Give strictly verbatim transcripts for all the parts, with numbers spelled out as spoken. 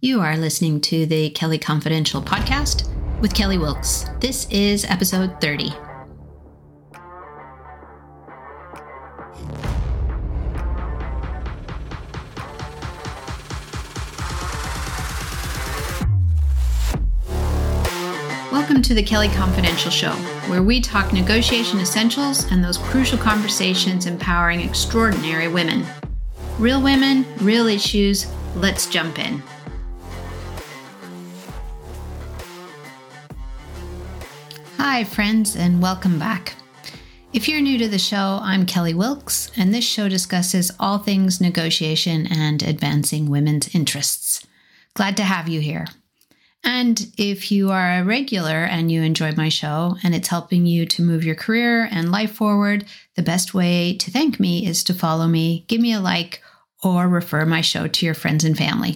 You are listening to the Kelly Confidential podcast with Kelly Wilkes. This is episode thirty. Welcome to the Kelly Confidential Show, where we talk negotiation essentials and those crucial conversations empowering extraordinary women. Real women, real issues. Let's jump in. Hi, friends, and welcome back. If you're new to the show, I'm Kelly Wilkes, and this show discusses all things negotiation and advancing women's interests. Glad to have you here. And if you are a regular and you enjoy my show and it's helping you to move your career and life forward, the best way to thank me is to follow me, give me a like, or refer my show to your friends and family.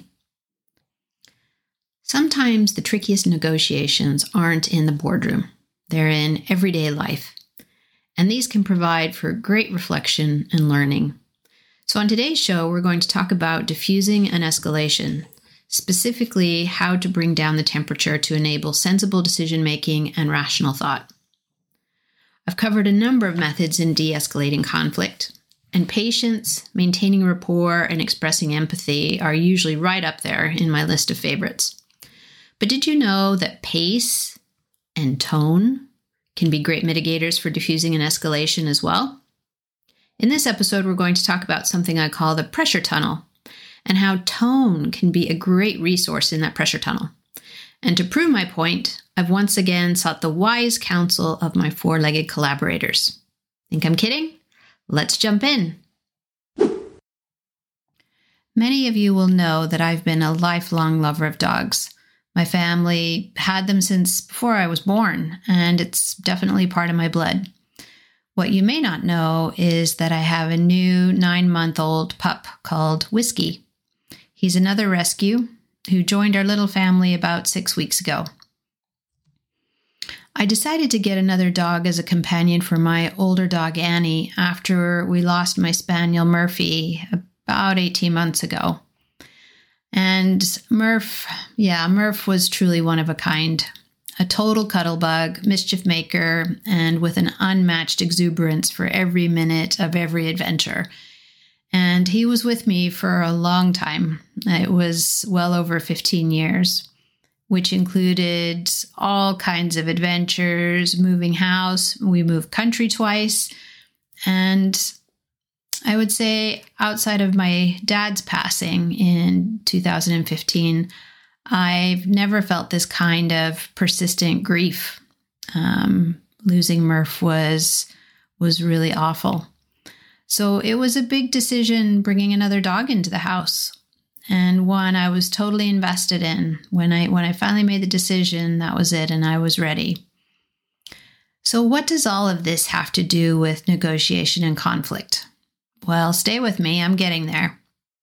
Sometimes the trickiest negotiations aren't in the boardroom. They're in everyday life. And these can provide for great reflection and learning. So on today's show, we're going to talk about diffusing an escalation, specifically how to bring down the temperature to enable sensible decision-making and rational thought. I've covered a number of methods in de-escalating conflict, and patience, maintaining rapport, and expressing empathy are usually right up there in my list of favorites. But did you know that pace and tone can be great mitigators for diffusing an escalation as well? In this episode, we're going to talk about something I call the pressure tunnel and how tone can be a great resource in that pressure tunnel. And to prove my point, I've once again sought the wise counsel of my four-legged collaborators. Think I'm kidding? Let's jump in. Many of you will know that I've been a lifelong lover of dogs. My family had them since before I was born, and it's definitely part of my blood. What you may not know is that I have a new nine-month-old pup called Whiskey. He's another rescue who joined our little family about six weeks ago. I decided to get another dog as a companion for my older dog Annie after we lost my spaniel Murphy about eighteen months ago. And Murph, yeah, Murph was truly one of a kind. A total cuddle bug, mischief maker, and with an unmatched exuberance for every minute of every adventure. And he was with me for a long time. It was well over fifteen years, which included all kinds of adventures, moving house. We moved country twice. And I would say outside of my dad's passing in two thousand fifteen, I've never felt this kind of persistent grief. Um, losing Murph was, was really awful. So it was a big decision bringing another dog into the house, and one I was totally invested in. When I, when I finally made the decision, that was it, and I was ready. So what does all of this have to do with negotiation and conflict? Well, stay with me. I'm getting there.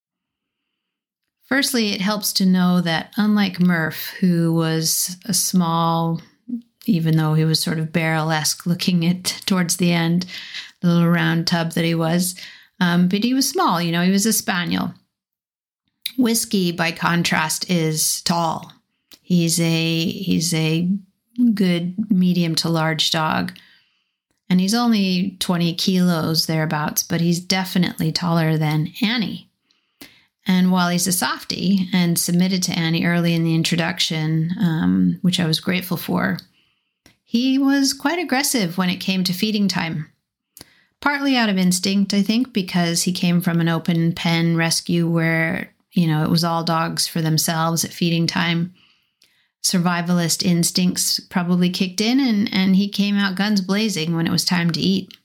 Firstly, it helps to know that unlike Murph, who was a small, even though he was sort of barrel-esque looking at towards the end, the little round tub that he was, um, but he was small, you know, he was a spaniel. Whiskey, by contrast, is tall. He's a, he's a good medium to large dog. And he's only twenty kilos thereabouts, but he's definitely taller than Annie. And while he's a softie and submitted to Annie early in the introduction, um, which I was grateful for, he was quite aggressive when it came to feeding time. Partly out of instinct, I think, because he came from an open pen rescue where, you know, it was all dogs for themselves at feeding time. Survivalist instincts probably kicked in, and, and he came out guns blazing when it was time to eat.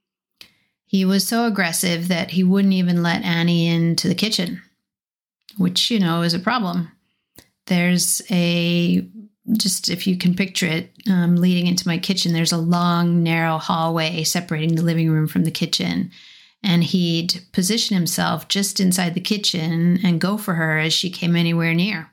He was so aggressive that he wouldn't even let Annie into the kitchen, which, you know, is a problem. There's a, just if you can picture it, um, leading into my kitchen, there's a long, narrow hallway separating the living room from the kitchen. And he'd position himself just inside the kitchen and go for her as she came anywhere near.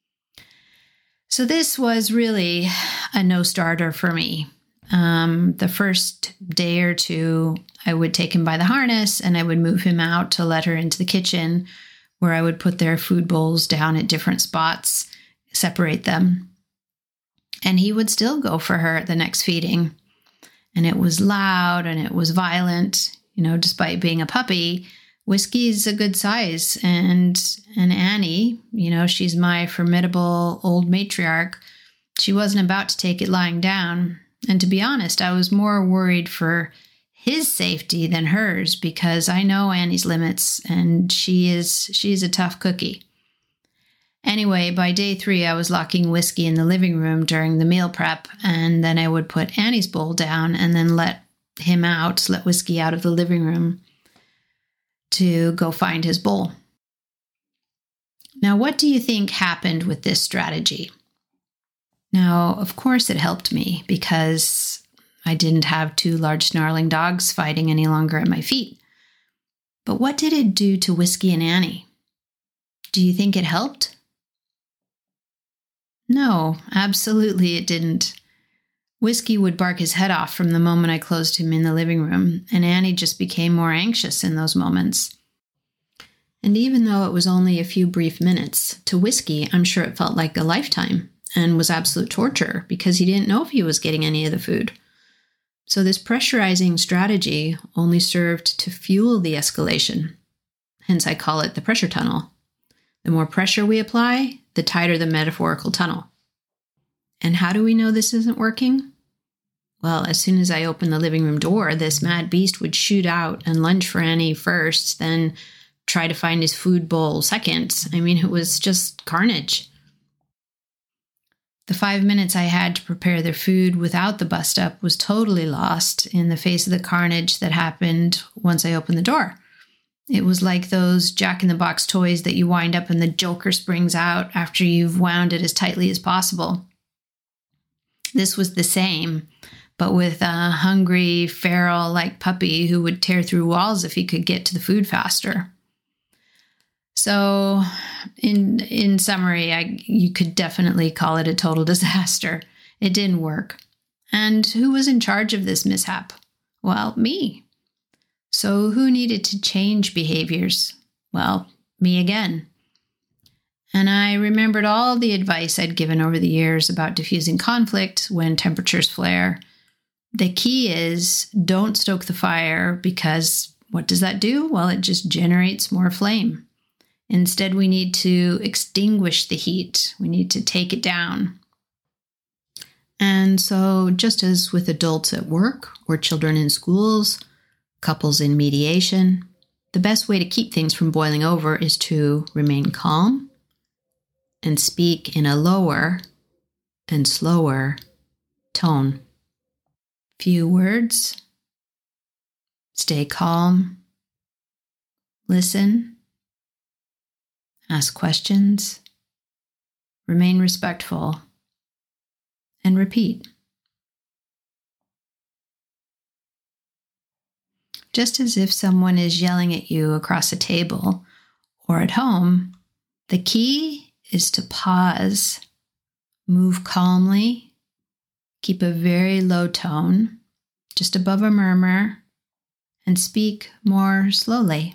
So this was really a no-starter for me. Um, the first day or two, I would take him by the harness and I would move him out to let her into the kitchen, where I would put their food bowls down at different spots, separate them. And he would still go for her at the next feeding. And it was loud and it was violent. You know, despite being a puppy, Whiskey's a good size. And, and Annie, you know, she's my formidable old matriarch. She wasn't about to take it lying down. And to be honest, I was more worried for his safety than hers, because I know Annie's limits and she is she's a tough cookie. Anyway, by day three, I was locking Whiskey in the living room during the meal prep, and then I would put Annie's bowl down and then let him out, let Whiskey out of the living room to go find his bowl. Now, what do you think happened with this strategy? Now, of course, it helped me because I didn't have two large snarling dogs fighting any longer at my feet. But what did it do to Whiskey and Annie? Do you think it helped? No, absolutely it didn't. Whiskey would bark his head off from the moment I closed him in the living room, and Annie just became more anxious in those moments. And even though it was only a few brief minutes, to Whiskey, I'm sure it felt like a lifetime and was absolute torture because he didn't know if he was getting any of the food. So this pressurizing strategy only served to fuel the escalation. Hence, I call it the pressure tunnel. The more pressure we apply, the tighter the metaphorical tunnel. And how do we know this isn't working? Well, as soon as I opened the living room door, this mad beast would shoot out and lunge for Annie first, then try to find his food bowl second. I mean, it was just carnage. The five minutes I had to prepare their food without the bust-up was totally lost in the face of the carnage that happened once I opened the door. It was like those Jack-in-the-Box toys that you wind up and the Joker springs out after you've wound it as tightly as possible. This was the same, but with a hungry, feral-like puppy who would tear through walls if he could get to the food faster. So, in in summary, I, you could definitely call it a total disaster. It didn't work. And who was in charge of this mishap? Well, me. So who needed to change behaviors? Well, me again. And I remembered all the advice I'd given over the years about diffusing conflict when temperatures flare. The key is don't stoke the fire, because what does that do? Well, it just generates more flame. Instead, we need to extinguish the heat. We need to take it down. And so, just as with adults at work or children in schools, couples in mediation, the best way to keep things from boiling over is to remain calm and speak in a lower and slower tone. Few words. Stay calm. Listen. Ask questions, remain respectful, and repeat. Just as if someone is yelling at you across a table or at home, the key is to pause, move calmly, keep a very low tone, just above a murmur, and speak more slowly.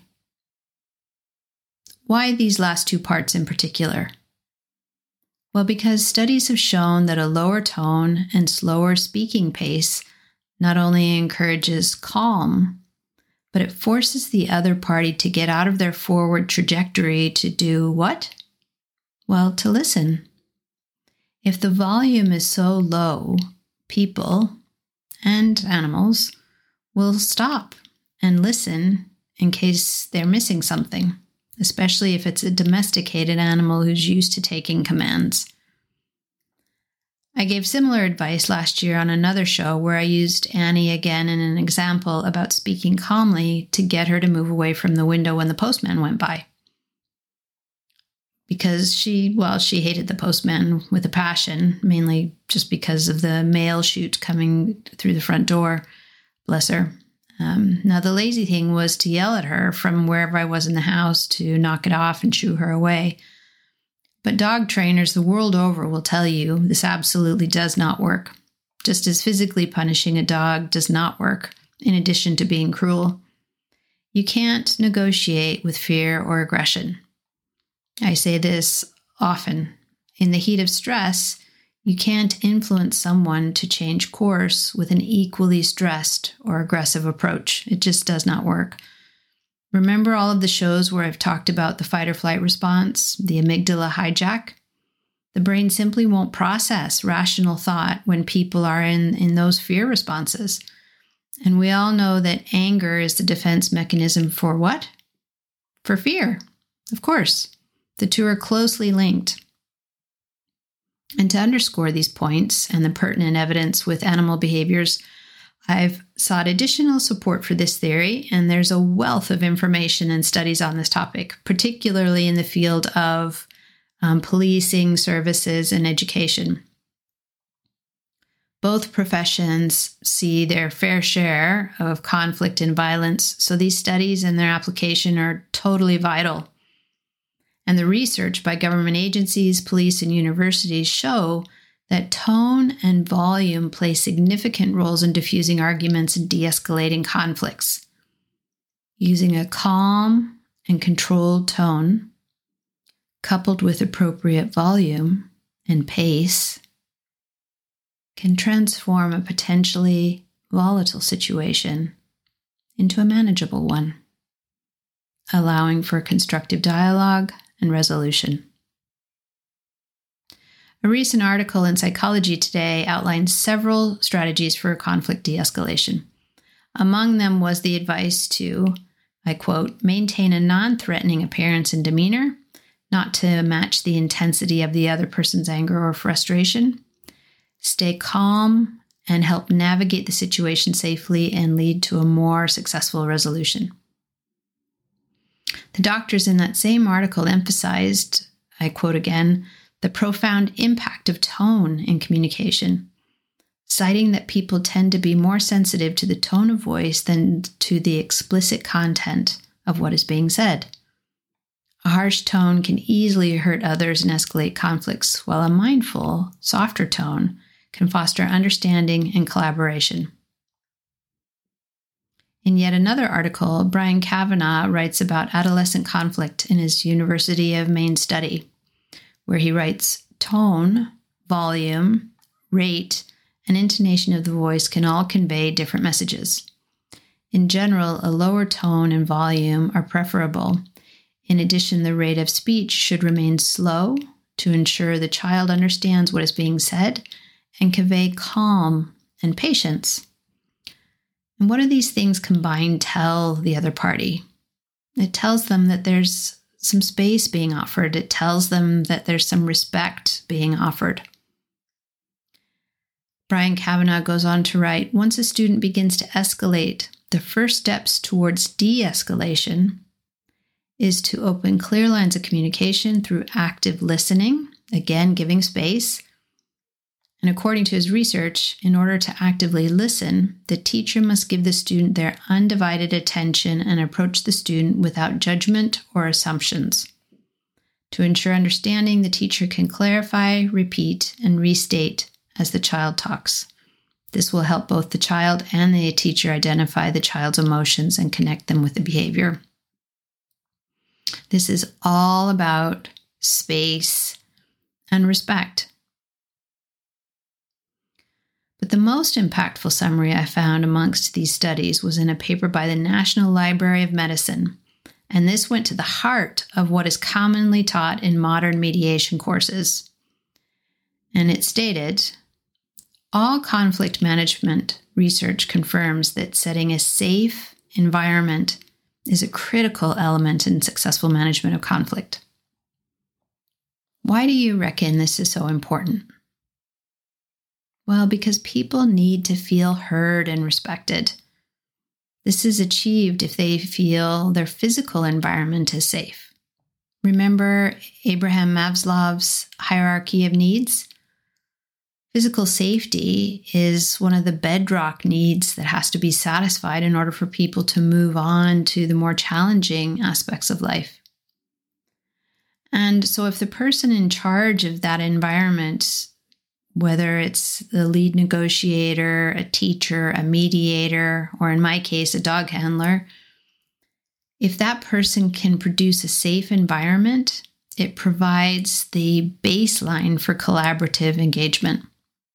Why these last two parts in particular? Well, because studies have shown that a lower tone and slower speaking pace not only encourages calm, but it forces the other party to get out of their forward trajectory to do what? Well, to listen. If the volume is so low, people and animals will stop and listen in case they're missing something, especially if it's a domesticated animal who's used to taking commands. I gave similar advice last year on another show where I used Annie again in an example about speaking calmly to get her to move away from the window when the postman went by. Because she, well, she hated the postman with a passion, mainly just because of the mail chute coming through the front door. Bless her. Um, now, the lazy thing was to yell at her from wherever I was in the house to knock it off and shoo her away. But dog trainers the world over will tell you this absolutely does not work, just as physically punishing a dog does not work, in addition to being cruel. You can't negotiate with fear or aggression. I say this often. In the heat of stress, you can't influence someone to change course with an equally stressed or aggressive approach. It just does not work. Remember all of the shows where I've talked about the fight or flight response, the amygdala hijack? The brain simply won't process rational thought when people are in, in those fear responses. And we all know that anger is the defense mechanism for what? For fear, of course. The two are closely linked. And to underscore these points and the pertinent evidence with animal behaviors, I've sought additional support for this theory, and there's a wealth of information and studies on this topic, particularly in the field of um, policing, services, and education. Both professions see their fair share of conflict and violence, so these studies and their application are totally vital. And the research by government agencies, police, and universities show that tone and volume play significant roles in diffusing arguments and de-escalating conflicts. Using a calm and controlled tone, coupled with appropriate volume and pace, can transform a potentially volatile situation into a manageable one, allowing for constructive dialogue and resolution. A recent article in Psychology Today outlines several strategies for conflict de-escalation. Among them was the advice to, I quote, maintain a non-threatening appearance and demeanor, not to match the intensity of the other person's anger or frustration, stay calm, and help navigate the situation safely and lead to a more successful resolution. The doctors in that same article emphasized, I quote again, the profound impact of tone in communication, citing that people tend to be more sensitive to the tone of voice than to the explicit content of what is being said. A harsh tone can easily hurt others and escalate conflicts, while a mindful, softer tone can foster understanding and collaboration. In yet another article, Brian Kavanagh writes about adolescent conflict in his University of Maine study, where he writes, tone, volume, rate, and intonation of the voice can all convey different messages. In general, a lower tone and volume are preferable. In addition, the rate of speech should remain slow to ensure the child understands what is being said and convey calm and patience. And what do these things combined tell the other party? It tells them that there's some space being offered. It tells them that there's some respect being offered. Brian Kavanagh goes on to write, once a student begins to escalate, the first steps towards de-escalation is to open clear lines of communication through active listening, again, giving space. And according to his research, in order to actively listen, the teacher must give the student their undivided attention and approach the student without judgment or assumptions. To ensure understanding, the teacher can clarify, repeat, and restate as the child talks. This will help both the child and the teacher identify the child's emotions and connect them with the behavior. This is all about space and respect. But the most impactful summary I found amongst these studies was in a paper by the National Library of Medicine, and this went to the heart of what is commonly taught in modern mediation courses. And it stated, all conflict management research confirms that setting a safe environment is a critical element in successful management of conflict. Why do you reckon this is so important? Well, because people need to feel heard and respected. This is achieved if they feel their physical environment is safe. Remember Abraham Maslow's hierarchy of needs? Physical safety is one of the bedrock needs that has to be satisfied in order for people to move on to the more challenging aspects of life. And so if the person in charge of that environment, whether it's the lead negotiator, a teacher, a mediator, or in my case, a dog handler, if that person can produce a safe environment It provides the baseline for collaborative engagement.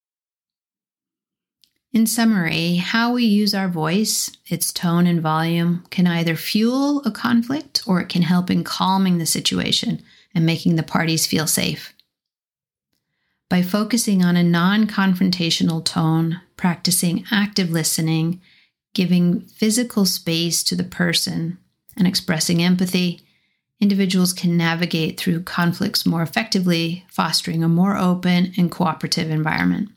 In summary, how we use our voice, its tone and volume, can either fuel a conflict or it can help in calming the situation and making the parties feel safe. By focusing on a non-confrontational tone, practicing active listening, giving physical space to the person, and expressing empathy, individuals can navigate through conflicts more effectively, fostering a more open and cooperative environment.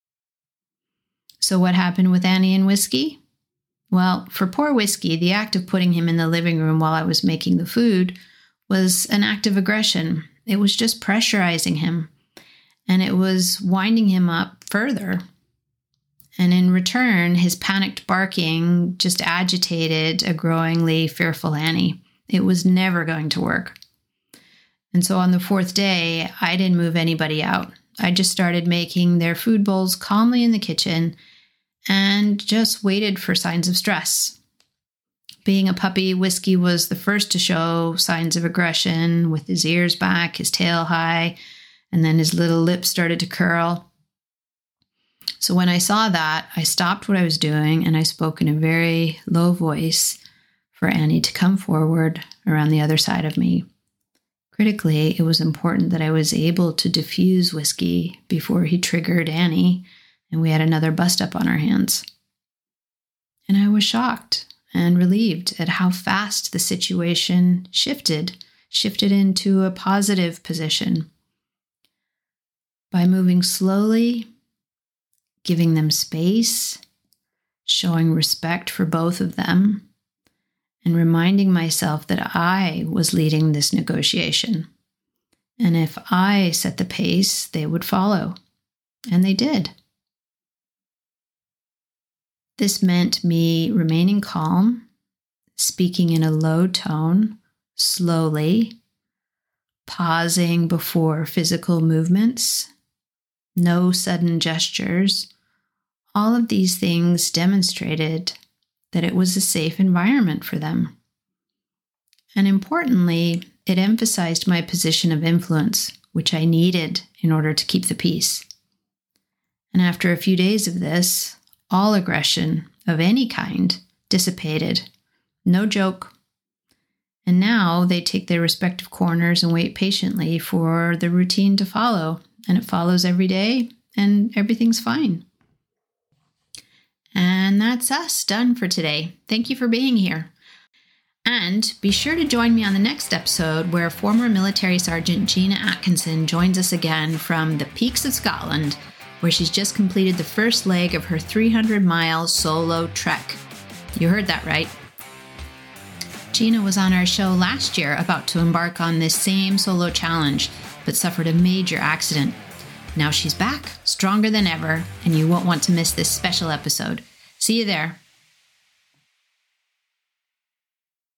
So what happened with Annie and Whiskey? Well, for poor Whiskey, the act of putting him in the living room while I was making the food was an act of aggression. It was just pressurizing him, and it was winding him up further. And in return, his panicked barking just agitated a growingly fearful Annie. It was never going to work. And so on the fourth day, I didn't move anybody out. I just started making their food bowls calmly in the kitchen and just waited for signs of stress. Being a puppy, Whiskey was the first to show signs of aggression, with his ears back, his tail high, and then his little lips started to curl. So when I saw that, I stopped what I was doing and I spoke in a very low voice for Annie to come forward around the other side of me. Critically, it was important that I was able to diffuse Whiskey before he triggered Annie, and we had another bust-up on our hands. And I was shocked and relieved at how fast the situation shifted, shifted into a positive position. By moving slowly, giving them space, showing respect for both of them, and reminding myself that I was leading this negotiation. And if I set the pace, they would follow. And they did. This meant me remaining calm, speaking in a low tone, slowly, pausing before physical movements, no sudden gestures. All of these things demonstrated that it was a safe environment for them. And importantly, it emphasized my position of influence, which I needed in order to keep the peace. And after a few days of this, all aggression of any kind dissipated. No joke. And now they take their respective corners and wait patiently for the routine to follow. And it follows every day, and everything's fine. And that's us done for today. Thank you for being here. And be sure to join me on the next episode where former military sergeant Gina Atkinson joins us again from the peaks of Scotland, where she's just completed the first leg of her three hundred mile solo trek. You heard that right. Gina was on our show last year about to embark on this same solo challenge, but suffered a major accident. Now she's back, stronger than ever, and you won't want to miss this special episode. See you there.